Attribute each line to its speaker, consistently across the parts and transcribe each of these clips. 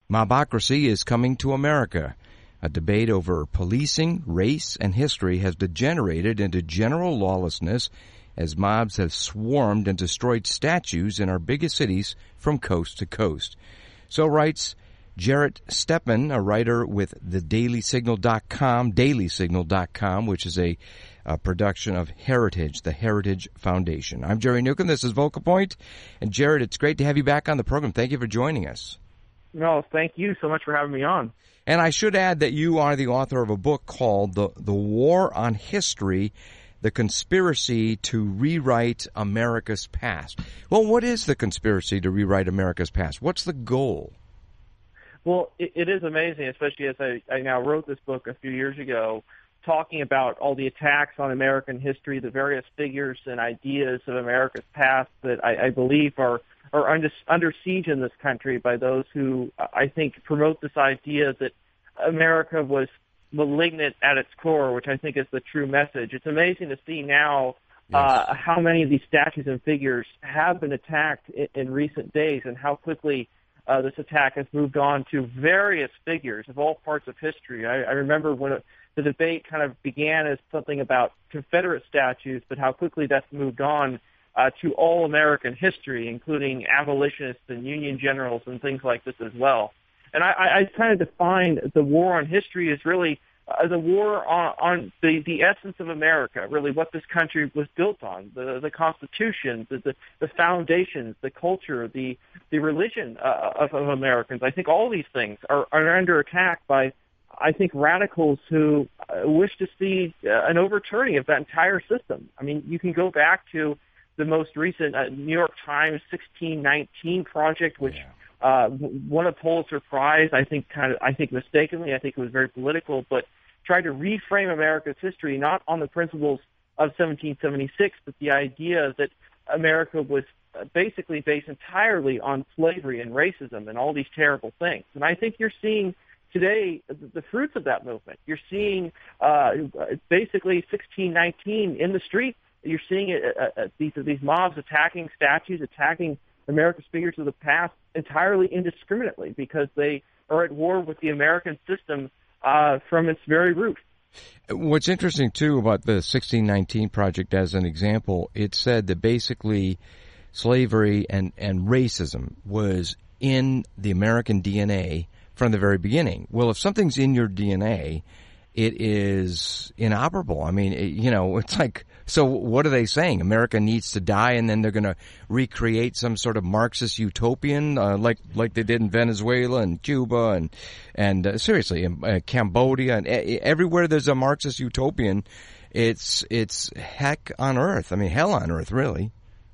Speaker 1: Mobocracy is coming to America. A debate over policing, race, and history has degenerated into general lawlessness as mobs have swarmed and destroyed statues in our biggest cities from coast to coast. So writes Jarrett Stepman, a writer with DailySignal.com, which is a production of Heritage, the Heritage Foundation. I'm Jerry Newcomb. This is Vocal Point. And Jarrett, it's great to have you back on the program. Thank you for joining us.
Speaker 2: No, thank you so much for having me on.
Speaker 1: And I should add that you are the author of a book called The War on History, The Conspiracy to Rewrite America's Past. Well, what is the conspiracy to rewrite America's past? What's the goal?
Speaker 2: Well, it is amazing, especially as I now wrote this book a few years ago, talking about all the attacks on American history, the various figures and ideas of America's past that I believe are under siege in this country by those who, I think, promote this idea that America was malignant at its core, which I think is the true message. It's amazing to see now how many of these statues and figures have been attacked in recent days and how quickly this attack has moved on to various figures of all parts of history. I remember when the debate kind of began as something about Confederate statues, but how quickly that's moved on to all American history, including abolitionists and Union generals and things like this as well. And I kind of define the war on history as really the war on the essence of America, really what this country was built on, the Constitution, the foundations, the culture, the religion of Americans. I think all these things are under attack by, I think, radicals who wish to see an overturning of that entire system. I mean, you can go back to the most recent New York Times 1619 project, which won a Pulitzer Prize. I think mistakenly. I think it was very political, but tried to reframe America's history not on the principles of 1776, but the idea that America was basically based entirely on slavery and racism and all these terrible things. And I think you're seeing today the fruits of that movement. You're seeing basically 1619 in the street. You're seeing these mobs attacking statues, attacking America's figures of the past entirely indiscriminately because they are at war with the American system from its very root.
Speaker 1: What's interesting, too, about the 1619 project as an example, it said that basically slavery and racism was in the American DNA from the very beginning. Well, if something's in your DNA, it is inoperable. I mean, it's like, so what are they saying? America needs to die, and then they're going to recreate some sort of Marxist utopian, like they did in Venezuela and Cuba and seriously, in Cambodia and everywhere there's a Marxist utopian, it's heck on earth. I mean, hell on earth, really.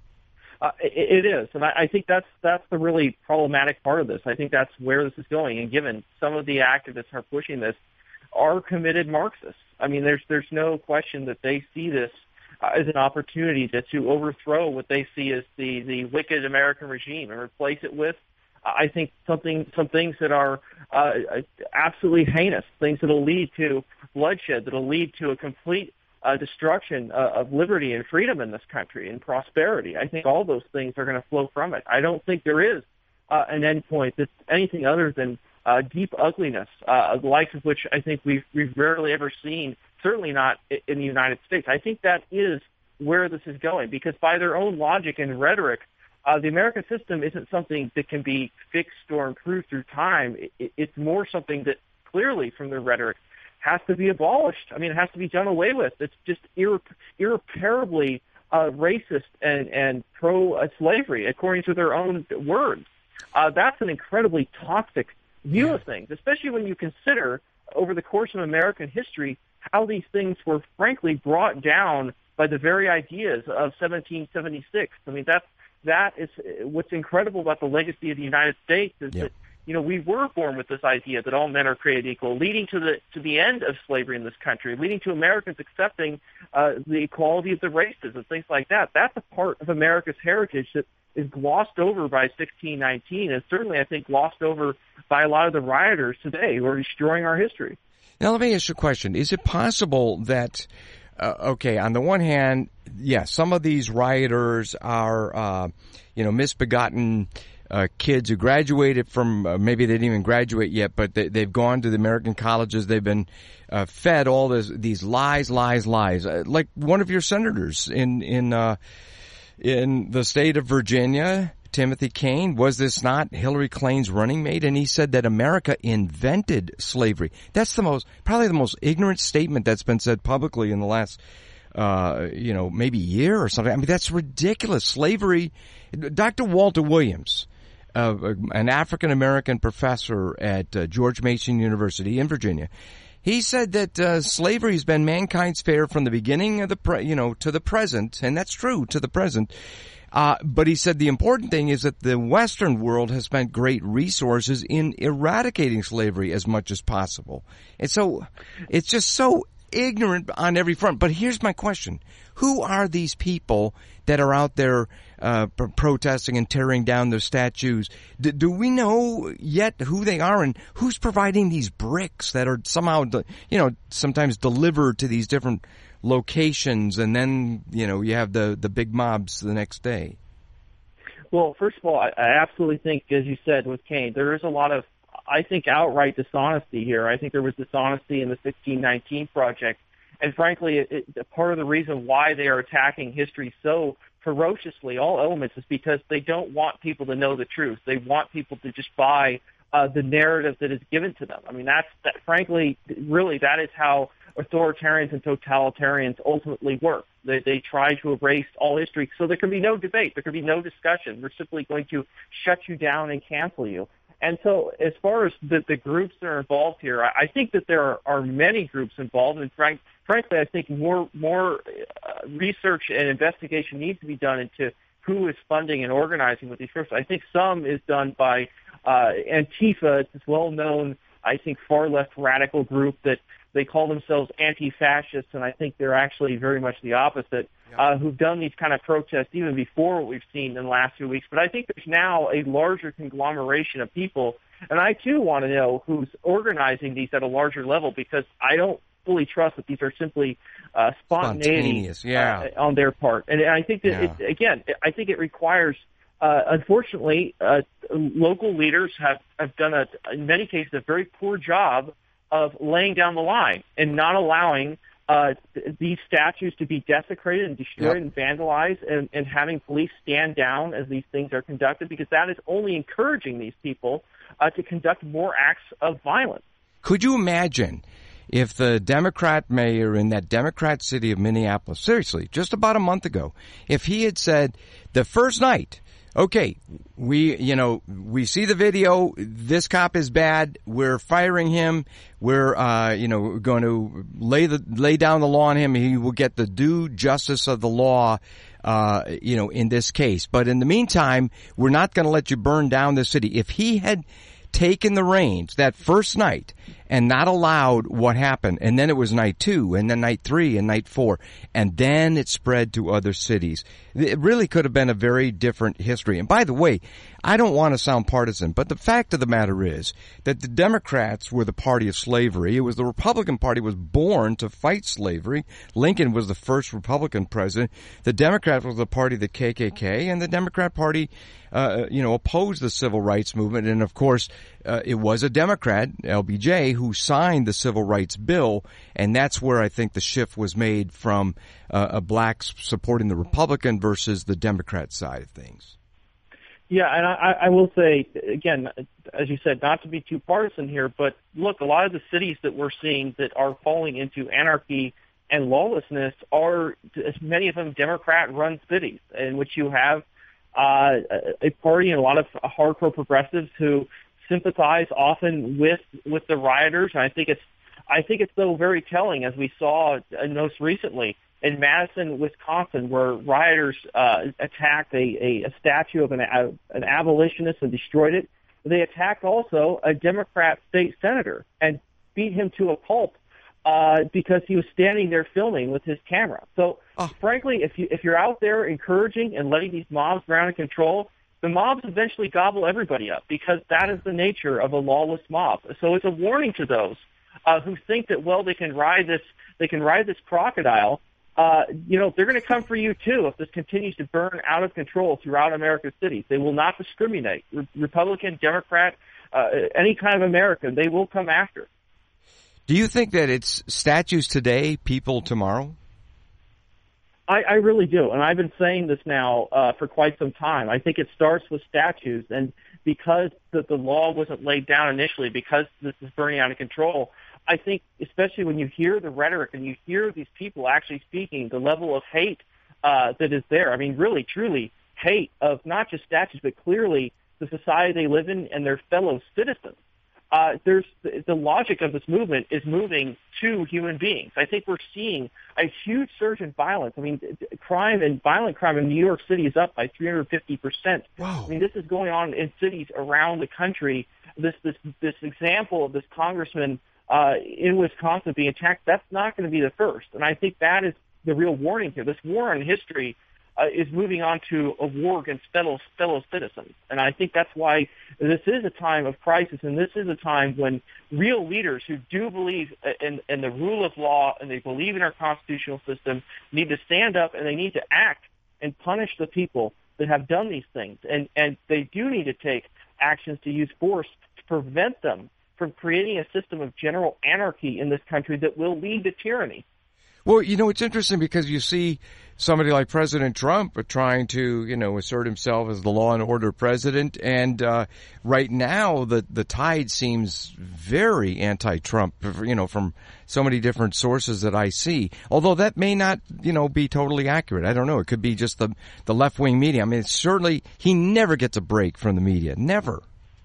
Speaker 2: It is, and I think that's the really problematic part of this. I think that's where this is going, and given some of the activists are pushing this, are committed Marxists. I mean, there's no question that they see this as an opportunity to overthrow what they see as the wicked American regime and replace it with, I think, some things that are absolutely heinous, things that will lead to bloodshed, that will lead to a complete destruction of liberty and freedom in this country and prosperity. I think all those things are going to flow from it. I don't think there is an end point that's anything other than deep ugliness, the likes of which I think we've rarely ever seen, certainly not in the United States. I think that is where this is going, because by their own logic and rhetoric, the American system isn't something that can be fixed or improved through time. It's more something that clearly, from their rhetoric, has to be abolished. I mean, it has to be done away with. It's just irreparably racist and pro-slavery, according to their own words. That's an incredibly toxic view of things, especially when you consider over the course of American history how these things were frankly brought down by the very ideas of 1776. I mean, that is what's incredible about the legacy of the United States is that, we were born with this idea that all men are created equal, leading to the end of slavery in this country, leading to Americans accepting the equality of the races and things like that. That's a part of America's heritage that is glossed over by 1619, and certainly, I think, glossed over by a lot of the rioters today who are destroying our history.
Speaker 1: Now, let me ask you a question. Is it possible that, on the one hand, yes, some of these rioters are, misbegotten kids who graduated from, maybe they didn't even graduate yet, but they've gone to the American colleges. They've been fed all these lies. Like one of your senators in the state of Virginia, Timothy Kaine, was this not Hillary Clinton's running mate? And he said that America invented slavery. That's probably the most ignorant statement that's been said publicly in the last maybe year or something. I mean, that's ridiculous. Slavery. Dr. Walter Williams, an African-American professor at George Mason University in Virginia, he said that slavery has been mankind's fare from the beginning of to the present, and that's true, to the present. But he said the important thing is that the Western world has spent great resources in eradicating slavery as much as possible. And so it's just so ignorant on every front. But here's my question. Who are these people that are out there protesting and tearing down their statues? Do we know yet who they are, and who's providing these bricks that are somehow, sometimes delivered to these different locations, and then, you have the big mobs the next day?
Speaker 2: Well, first of all, I absolutely think, as you said with Kaine, there is a lot of, I think, outright dishonesty here. I think there was dishonesty in the 1619 Project. And frankly, part of the reason why they are attacking history so ferociously, all elements, is because they don't want people to know the truth. They want people to just buy the narrative that is given to them. I mean, frankly, really, that is how authoritarians and totalitarians ultimately work. They try to erase all history, so there can be no debate. There can be no discussion. We're simply going to shut you down and cancel you. And so as far as the groups that are involved here, I think that there are many groups involved. And frankly, I think more research and investigation needs to be done into who is funding and organizing with these groups. I think some is done by Antifa. It's this well-known, I think, far-left radical group that they call themselves anti-fascists, and I think they're actually very much the opposite, who've done these kind of protests even before what we've seen in the last few weeks. But I think there's now a larger conglomeration of people, and I, too, want to know who's organizing these at a larger level, because I don't fully trust that these are simply spontaneous on their part. And I think that, I think it requires, unfortunately, local leaders have done, in many cases, a very poor job of laying down the line and not allowing these statues to be desecrated and destroyed and vandalized, and having police stand down as these things are conducted, because that is only encouraging these people to conduct more acts of violence.
Speaker 1: Could you imagine if the Democrat mayor in that Democrat city of Minneapolis, seriously, just about a month ago, if he had said the first night, okay, we see the video, this cop is bad, we're firing him, we're, going to lay down the law on him, he will get the due justice of the law, in this case. But in the meantime, we're not going to let you burn down the city. If he had taken the reins that first night and not allowed what happened, and then it was night 2, and then night 3, and night 4, and then it spread to other cities, it really could have been a very different history. And by the way, I don't want to sound partisan, but the fact of the matter is that the Democrats were the party of slavery. It was the Republican Party was born to fight slavery. Lincoln was the first Republican president. The Democrats was the party of the KKK, and the Democrat Party, opposed the civil rights movement. And of course, it was a Democrat, LBJ, who signed the Civil Rights Bill, and that's where I think the shift was made from blacks supporting the Republican versus the Democrat side of things.
Speaker 2: Yeah, and I will say, again, as you said, not to be too partisan here, but look, a lot of the cities that we're seeing that are falling into anarchy and lawlessness are, many of them, Democrat-run cities, in which you have a party and a lot of hardcore progressives who sympathize often with the rioters. And I think it's though very telling, as we saw most recently in Madison, Wisconsin, where rioters attacked a statue of an abolitionist and destroyed it. They attacked also a Democrat state senator and beat him to a pulp because he was standing there filming with his camera. So, frankly, if you're out there encouraging and letting these mobs ground and control, the mobs eventually gobble everybody up, because that is the nature of a lawless mob. So it's a warning to those who think that, well, they can ride this crocodile they're going to come for you too if this continues to burn out of control throughout America's cities. They will not discriminate. Republican, Democrat, any kind of American, they will come after.
Speaker 1: Do you think that it's statues today, people tomorrow?
Speaker 2: I really do, and I've been saying this now for quite some time. I think it starts with statues, and because the law wasn't laid down initially, because this is burning out of control, I think especially when you hear the rhetoric and you hear these people actually speaking, the level of hate that is there. I mean, really, truly hate of not just statues, but clearly the society they live in and their fellow citizens. There's the logic of this movement is moving to human beings. I think we're seeing a huge surge in violence. I mean, crime and violent crime in New York City is up by 350%.
Speaker 1: Wow.
Speaker 2: I mean, this is going on in cities around the country. This example of this congressman in Wisconsin being attacked, that's not going to be the first. And I think that is the real warning here. This war on history is moving on to a war against fellow citizens. And I think that's why this is a time of crisis, and this is a time when real leaders who do believe in the rule of law and they believe in our constitutional system need to stand up and they need to act and punish the people that have done these things. And they do need to take actions to use force to prevent them from creating a system of general anarchy in this country that will lead to tyranny.
Speaker 1: Well, it's interesting because you see somebody like President Trump trying to, assert himself as the law and order president. And right now, the tide seems very anti-Trump, from so many different sources that I see. Although that may not, be totally accurate. I don't know. It could be just the left-wing media. I mean, certainly he never gets a break from the media. Never.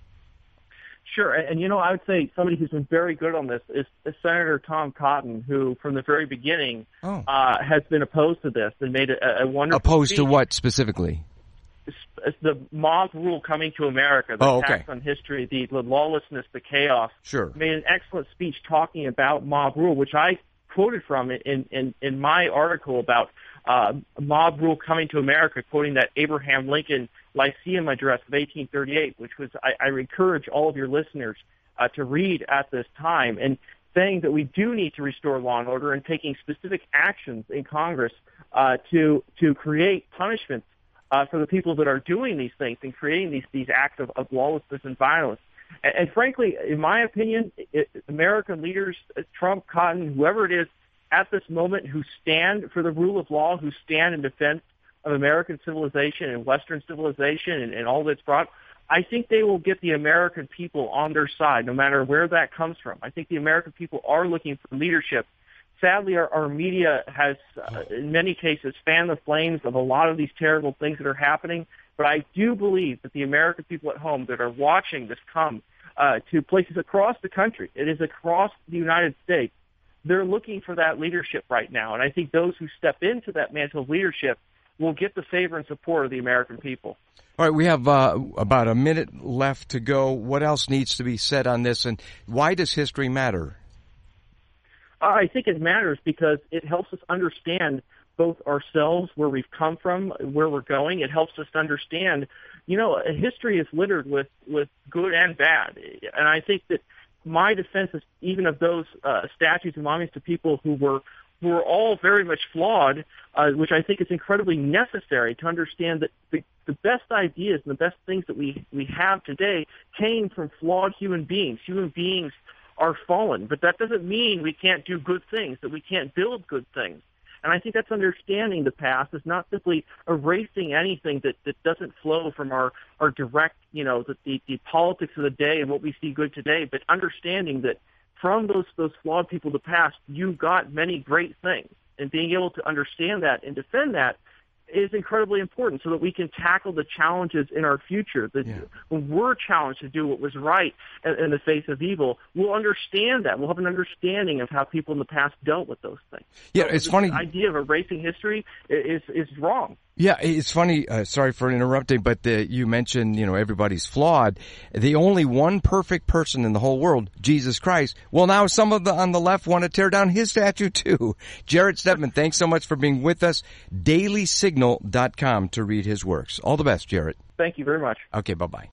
Speaker 2: Sure, and I would say somebody who's been very good on this is Senator Tom Cotton, who from the very beginning has been opposed to this and made a wonderful
Speaker 1: Opposed
Speaker 2: speech.
Speaker 1: to what specifically?
Speaker 2: The mob rule coming to America, the attacks on history, the lawlessness, the chaos.
Speaker 1: Sure.
Speaker 2: Made an excellent speech talking about mob rule, which I quoted from in my article about mob rule coming to America, quoting that Abraham Lincoln Lyceum address of 1838, which was I encourage all of your listeners to read at this time, and saying that we do need to restore law and order and taking specific actions in Congress to create punishments for the people that are doing these things and creating these acts of lawlessness and violence. And frankly, in my opinion, American leaders, Trump, Cotton, whoever it is, at this moment who stand for the rule of law, who stand in defense of American civilization and Western civilization and all that's brought, I think they will get the American people on their side, no matter where that comes from. I think the American people are looking for leadership. Sadly, our media has, in many cases, fanned the flames of a lot of these terrible things that are happening. But I do believe that the American people at home that are watching this come to places across the country, it is across the United States, they're looking for that leadership right now. And I think those who step into that mantle of leadership will get the favor and support of the American people.
Speaker 1: All right, we have about a minute left to go. What else needs to be said on this, and why does history matter?
Speaker 2: I think it matters because it helps us understand both ourselves, where we've come from, where we're going. It helps us understand, history is littered with good and bad. And I think that my defense is even of those statues and monuments to people who were all very much flawed, which I think is incredibly necessary to understand that the best ideas and the best things that we have today came from flawed human beings. Human beings are fallen, but that doesn't mean we can't do good things, that we can't build good things. And I think that's understanding the past is not simply erasing anything that doesn't flow from our direct, the politics of the day and what we see good today, but understanding that from those flawed people of the past, you got many great things. And being able to understand that and defend that is incredibly important so that we can tackle the challenges in our future. When we're challenged to do what was right in the face of evil, we'll understand that. We'll have an understanding of how people in the past dealt with those things.
Speaker 1: Yeah, so it's funny.
Speaker 2: The idea of erasing history is wrong.
Speaker 1: Yeah, it's funny. Sorry for interrupting, but you mentioned, everybody's flawed. The only one perfect person in the whole world, Jesus Christ. Well, now some of on the left want to tear down his statue too. Jarrett Stepman, thanks so much for being with us. DailySignal.com to read his works. All the best, Jarrett.
Speaker 2: Thank you very much.
Speaker 1: Okay, bye-bye.